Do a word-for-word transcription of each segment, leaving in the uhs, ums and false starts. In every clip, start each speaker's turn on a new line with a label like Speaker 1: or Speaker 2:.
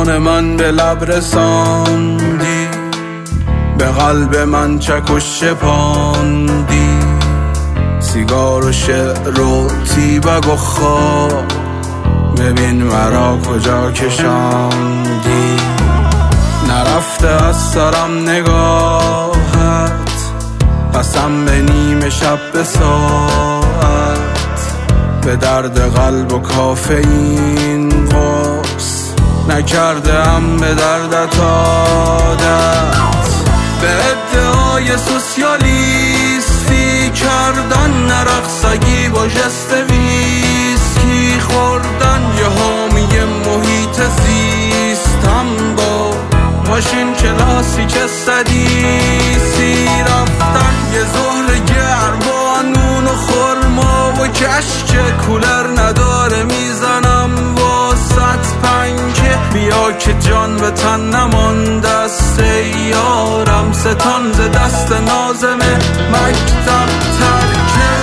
Speaker 1: جان من به لب رساندی، به قلب من چکش شپاندی، سیگار و شعر و تیبگ و خواب، ببین مرا کجا کشاندی. نرفته از سرم نگاهت، قسم به نیمه شب به ساعت، به درد قلب و کافئین قرص نکرده ام به دردت عادت. به ادعای سوسیالیستی کردن نرقصگی با جست ویسکی خوردن، یه حامی محیط زیستم با ماشین کلاسی که صدیسی رفتن، یه ظهر گرم با نون و خرما و کشک کولر نداره میزنم واسط پنکه. بیا که جان به تن نمانده است یارم، ستان ز دست نازمه مکتب ترکه.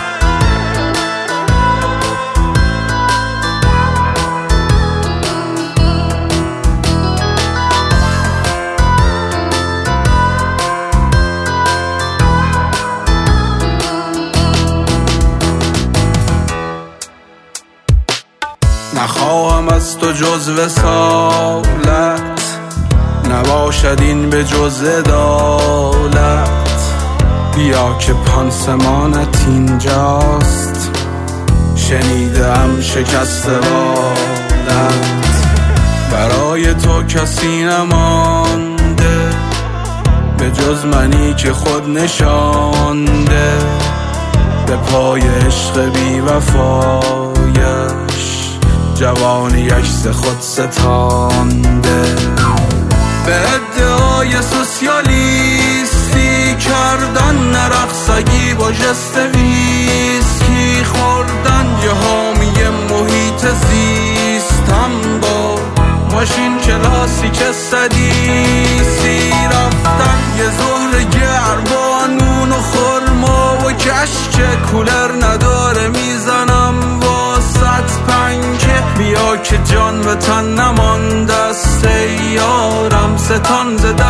Speaker 1: نخواهم از تو جز وصالت، نباشد این به جز عدالت. بیا که پانسمانت اینجاست، شنیدم شکست والت. برای تو کسی نمانده به جز منی که خود نشانده، به پای عشق بی وفایش جوانی عکس خود ستانده. به ادعای سوسیالیستی کردن نرقصگی با جست ویسکی خوردن، یه حامی محیط زیستم با ماشین کلاسی که صدیسی رفتن، یه ظهر گرم با نون و خرما و کشک کولر نداره میزنم واسط پنکه. بیا که جان به تن نمانده است یارم، ستان ز